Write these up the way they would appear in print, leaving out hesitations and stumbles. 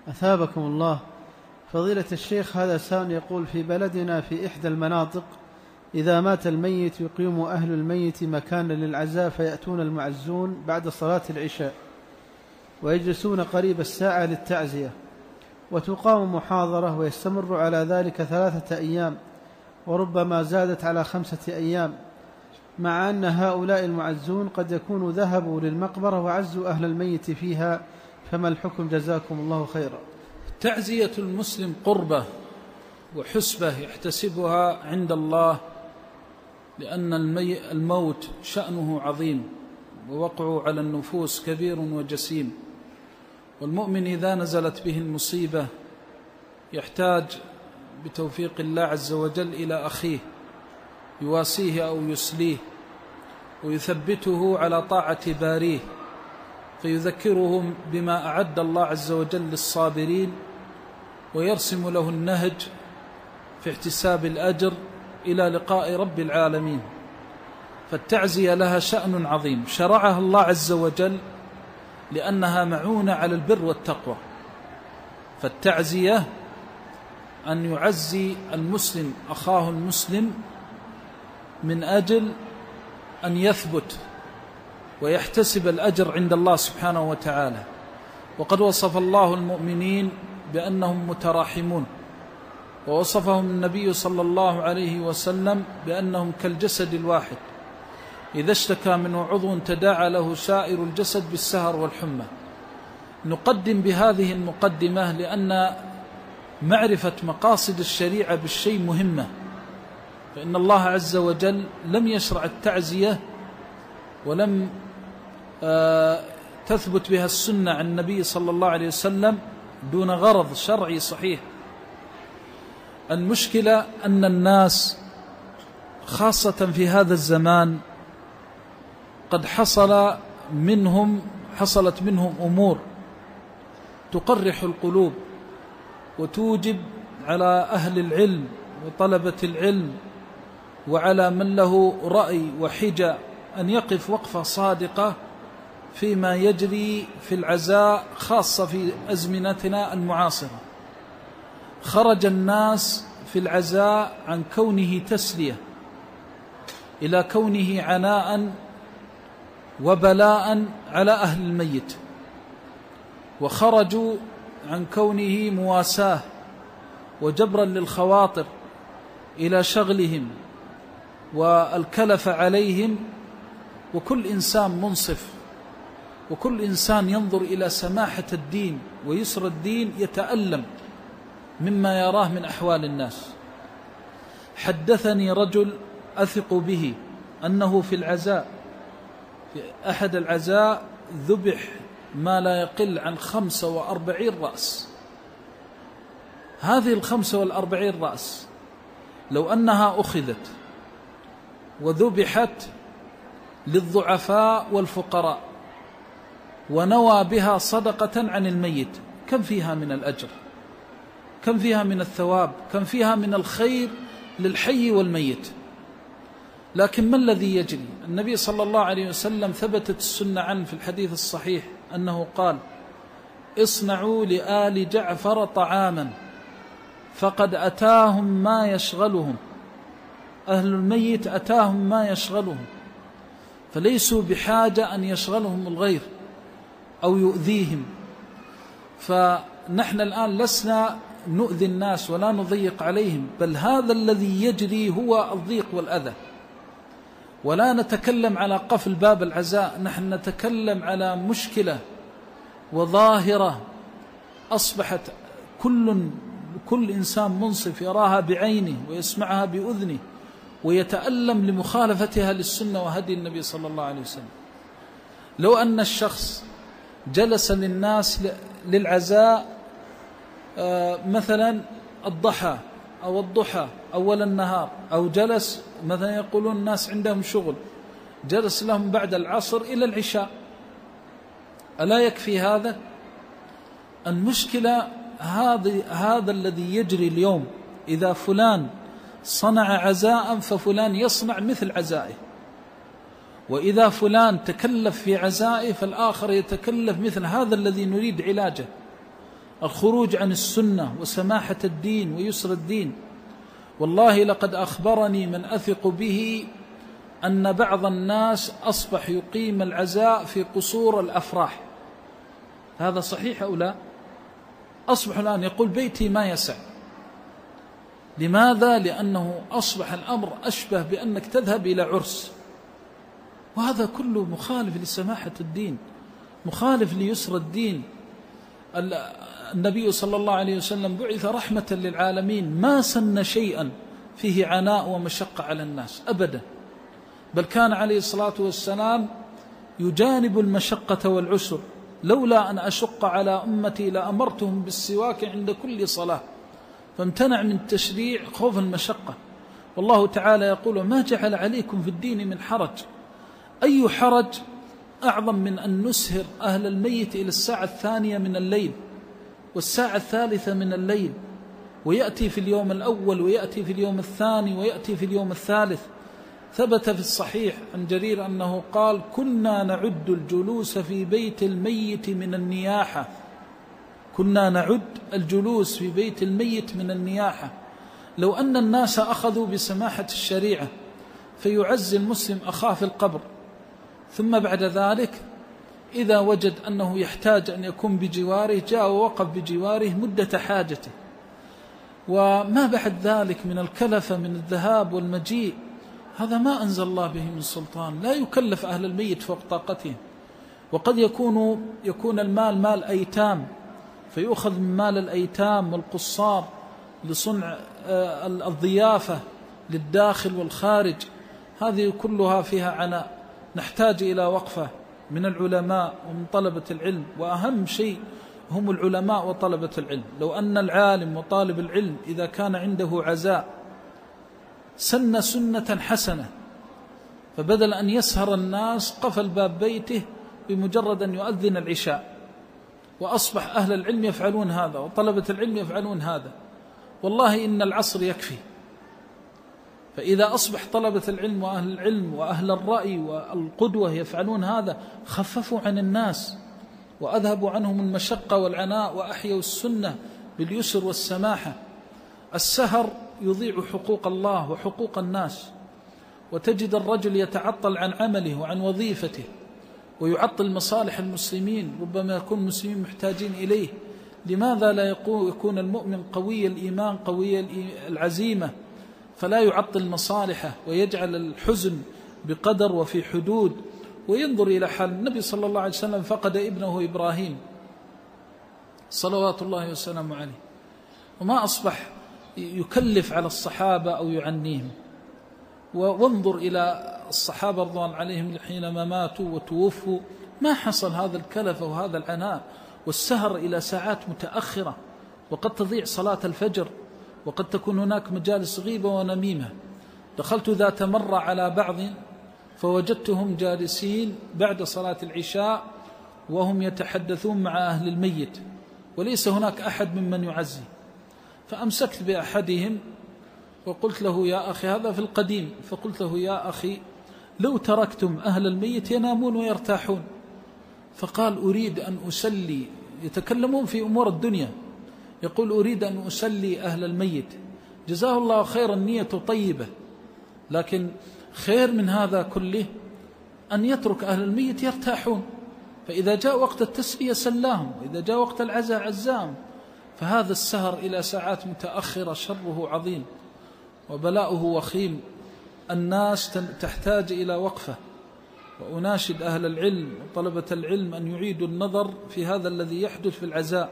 أثابكم الله. فضيلة الشيخ، هذا سائل يقول: في بلدنا في إحدى المناطق إذا مات الميت يقيم أهل الميت مكانا للعزاء، فيأتون المعزون بعد صلاة العشاء ويجلسون قريب الساعة للتعزية، وتقام محاضرة ويستمر على ذلك 3 أيام وربما زادت على 5 أيام، مع أن هؤلاء المعزون قد يكونوا ذهبوا للمقبرة وعزوا أهل الميت فيها، فما الحكم جزاكم الله خيرا؟ تعزية المسلم قربة وحسبة يحتسبها عند الله، لأن الموت شأنه عظيم ووقعه على النفوس كبير وجسيم، والمؤمن إذا نزلت به المصيبة يحتاج بتوفيق الله عز وجل إلى أخيه يواسيه أو يسليه ويثبته على طاعة باريه، فيذكرهم بما أعد الله عز وجل للصابرين، ويرسم له النهج في احتساب الأجر إلى لقاء رب العالمين. فالتعزية لها شأن عظيم شرعها الله عز وجل لأنها معونة على البر والتقوى. فالتعزية أن يعزي المسلم أخاه المسلم من أجل أن يثبت ويحتسب الأجر عند الله سبحانه وتعالى. وقد وصف الله المؤمنين بأنهم متراحمون، ووصفهم النبي صلى الله عليه وسلم بأنهم كالجسد الواحد إذا اشتكى منه عضو تداعى له سائر الجسد بالسهر والحمى. نقدم بهذه المقدمة لأن معرفة مقاصد الشريعة بالشيء مهمة، فإن الله عز وجل لم يشرع التعزية ولم تثبت بها السنة عن النبي صلى الله عليه وسلم دون غرض شرعي صحيح. المشكلة أن الناس خاصة في هذا الزمان قد حصلت منهم أمور تقرح القلوب وتوجب على أهل العلم وطلبة العلم وعلى من له رأي وحجة أن يقف وقفة صادقة فيما يجري في العزاء، خاصة في أزمنتنا المعاصرة. خرج الناس في العزاء عن كونه تسلية إلى كونه عناء وبلاء على أهل الميت، وخرجوا عن كونه مواساة وجبرا للخواطر إلى شغلهم والكلف عليهم. وكل إنسان منصف وكل إنسان ينظر إلى سماحة الدين ويسر الدين يتألم مما يراه من أحوال الناس. حدثني رجل أثق به أنه في العزاء، في أحد العزاء ذبح ما لا يقل عن 45 رأس. هذه 45 رأس لو أنها أخذت وذبحت للضعفاء والفقراء ونوى بها صدقة عن الميت، كم فيها من الأجر، كم فيها من الثواب، كم فيها من الخير للحي والميت. لكن ما الذي يجري؟ النبي صلى الله عليه وسلم ثبتت السنة عنه في الحديث الصحيح أنه قال: اصنعوا لآل جعفر طعاما فقد أتاهم ما يشغلهم. أهل الميت أتاهم ما يشغلهم، فليسوا بحاجة أن يشغلهم الغير أو يؤذيهم. فنحن الآن لسنا نؤذي الناس ولا نضيق عليهم، بل هذا الذي يجري هو الضيق والأذى. ولا نتكلم على قفل باب العزاء، نحن نتكلم على مشكلة وظاهرة أصبحت كل إنسان منصف يراها بعينه ويسمعها بأذنه ويتألم لمخالفتها للسنة وهدي النبي صلى الله عليه وسلم. لو أن الشخص جلس للناس للعزاء مثلا الضحى أو الضحى أول النهار، أو جلس مثلا يقولون الناس عندهم شغل جلس لهم بعد العصر إلى العشاء، ألا يكفي هذا؟ المشكلة هذا الذي يجري اليوم، إذا فلان صنع عزاء ففلان يصنع مثل عزائه، وإذا فلان تكلف في عزائه فالآخر يتكلف مثل هذا الذي نريد علاجه. الخروج عن السنة وسماحة الدين ويسر الدين. والله لقد أخبرني من أثق به أن بعض الناس أصبح يقيم العزاء في قصور الأفراح. هذا صحيح أو لا؟ أصبح الآن يقول بيتي ما يسع. لماذا؟ لأنه أصبح الأمر أشبه بأنك تذهب إلى عرس، وهذا كله مخالف لسماحة الدين، مخالف ليسر الدين. النبي صلى الله عليه وسلم بعث رحمة للعالمين، ما سن شيئا فيه عناء ومشقة على الناس أبدا، بل كان عليه الصلاة والسلام يجانب المشقة والعسر. لولا أن أشق على أمتي لأمرتهم بالسواك عند كل صلاة، فامتنع من التشريع خوف المشقة. والله تعالى يقول ما جعل عليكم في الدين من حرج. أي حرج أعظم من أن نسهر أهل الميت إلى الساعة 2 من الليل والساعة 3 من الليل، ويأتي في اليوم الأول ويأتي في اليوم الثاني ويأتي في اليوم الثالث. ثبت في الصحيح عن جرير أنه قال كنا نعد الجلوس في بيت الميت من النياحة. كنا نعد الجلوس في بيت الميت من النياحة. لو أن الناس أخذوا بسماحة الشريعة فيعزي المسلم أخاه في القبر، ثم بعد ذلك إذا وجد أنه يحتاج أن يكون بجواره جاء ووقف بجواره مدة حاجته، وما بعد ذلك من الكلفة من الذهاب والمجيء، هذا ما أنزل الله به من سلطان. لا يكلف أهل الميت فوق طاقتهم. وقد يكون المال مال أيتام، فيؤخذ من مال الأيتام والقصار لصنع الضيافة للداخل والخارج. هذه كلها فيها عناء. نحتاج إلى وقفة من العلماء ومن طلبة العلم، وأهم شيء هم العلماء وطلبة العلم. لو أن العالم وطالب العلم إذا كان عنده عزاء سن سنة حسنة، فبدل أن يسهر الناس قفل باب بيته بمجرد أن يؤذن العشاء، وأصبح أهل العلم يفعلون هذا وطلبة العلم يفعلون هذا. والله إن العصر يكفي. فإذا أصبح طلبة العلم وأهل العلم وأهل الرأي والقدوة يفعلون هذا، خففوا عن الناس وأذهبوا عنهم المشقة والعناء وأحيوا السنة باليسر والسماحة. السهر يضيع حقوق الله وحقوق الناس، وتجد الرجل يتعطل عن عمله وعن وظيفته ويعطل مصالح المسلمين، ربما يكون المسلمين محتاجين إليه. لماذا لا يكون المؤمن قوي الإيمان قوي العزيمة فلا يعطل مصالحه ويجعل الحزن بقدر وفي حدود، وينظر إلى حال النبي صلى الله عليه وسلم فقد ابنه إبراهيم صلوات الله وسلامه عليه، وما أصبح يكلف على الصحابة أو يعنيهم. وانظر إلى الصحابة رضوان عليهم حينما ماتوا وتوفوا، ما حصل هذا الكلف وهذا العناء والسهر إلى ساعات متأخرة، وقد تضيع صلاة الفجر، وقد تكون هناك مجالس غيبة ونميمة. دخلت ذات مرة على بعض فوجدتهم جالسين بعد صلاة العشاء وهم يتحدثون مع أهل الميت، وليس هناك أحد ممن يعزي. فأمسكت بأحدهم وقلت له يا أخي، هذا في القديم، فقلت له يا أخي لو تركتم أهل الميت ينامون ويرتاحون. فقال أريد أن أسلي، يتكلمون في أمور الدنيا، يقول أريد أن أسلي أهل الميت. جزاه الله خيرا، النية طيبة، لكن خير من هذا كله أن يترك أهل الميت يرتاحون، فإذا جاء وقت التسلية سلاهم، وإذا جاء وقت العزاء عزاهم. فهذا السهر إلى ساعات متأخرة شره عظيم وبلاؤه وخيم. الناس تحتاج إلى وقفة. وأناشد أهل العلم وطلبة العلم أن يعيدوا النظر في هذا الذي يحدث في العزاء.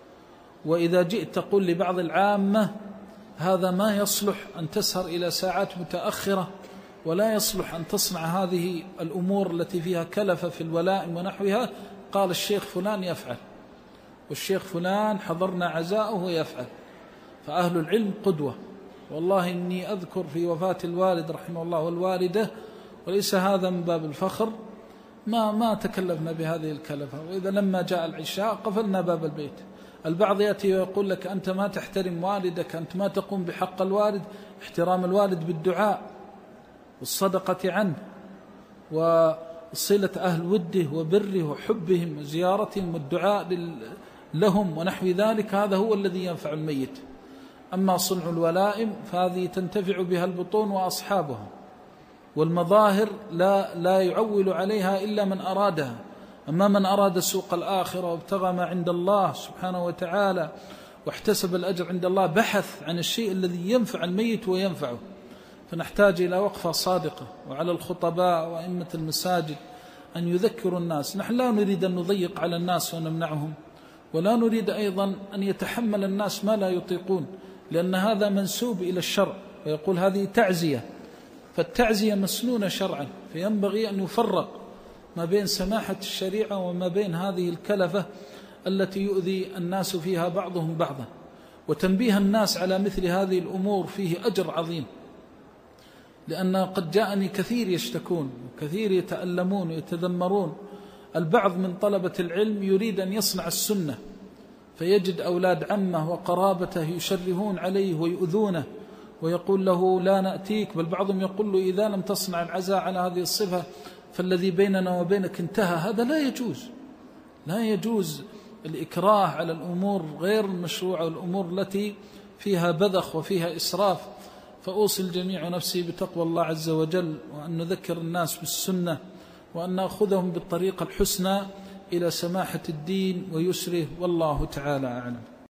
وإذا جئت تقول لبعض العامة هذا ما يصلح أن تسهر إلى ساعات متأخرة، ولا يصلح أن تصنع هذه الأمور التي فيها كلفة في الولائم ونحوها، قال الشيخ فلان يفعل، والشيخ فلان حضرنا عزاءه ويفعل. فأهل العلم قدوة. والله إني أذكر في وفاة الوالد رحمه الله والوالدة، وليس هذا من باب الفخر، ما تكلفنا بهذه الكلفة. وإذا لما جاء العشاء قفلنا باب البيت. البعض يأتي ويقول لك أنت ما تحترم والدك، أنت ما تقوم بحق الوالد. احترام الوالد بالدعاء والصدقة عنه وصلة أهل وده وبره وحبهم وزيارتهم والدعاء لهم ونحو ذلك، هذا هو الذي ينفع الميت. أما صنع الولائم فهذه تنتفع بها البطون وأصحابها، والمظاهر لا يعول عليها إلا من أرادها. أما من أراد سوق الآخرة وابتغى ما عند الله سبحانه وتعالى واحتسب الأجر عند الله، بحث عن الشيء الذي ينفع الميت وينفعه. فنحتاج إلى وقفة صادقة، وعلى الخطباء وأئمة المساجد أن يذكروا الناس. نحن لا نريد أن نضيق على الناس ونمنعهم، ولا نريد أيضا أن يتحمل الناس ما لا يطيقون، لأن هذا منسوب إلى الشرع، ويقول هذه تعزية، فالتعزية مسنونة شرعا، فينبغي أن يفرق ما بين سماحة الشريعة وما بين هذه الكلفة التي يؤذي الناس فيها بعضهم بعضا. وتنبيه الناس على مثل هذه الأمور فيه أجر عظيم، لأن قد جاءني كثير يشتكون وكثير يتألمون ويتذمرون. البعض من طلبة العلم يريد أن يصنع السنة، فيجد أولاد عمه وقرابته يشرهون عليه ويؤذونه، ويقول له لا نأتيك، بل بعضهم يقول له إذا لم تصنع العزاء على هذه الصفة فالذي بيننا وبينك انتهى. هذا لا يجوز، لا يجوز الإكراه على الأمور غير المشروعة والأمور التي فيها بذخ وفيها إسراف. فأوصي الجميع نفسي بتقوى الله عز وجل، وأن نذكر الناس بالسنة، وأن نأخذهم بالطريقة الحسنى إلى سماحة الدين ويسره، والله تعالى أعلم.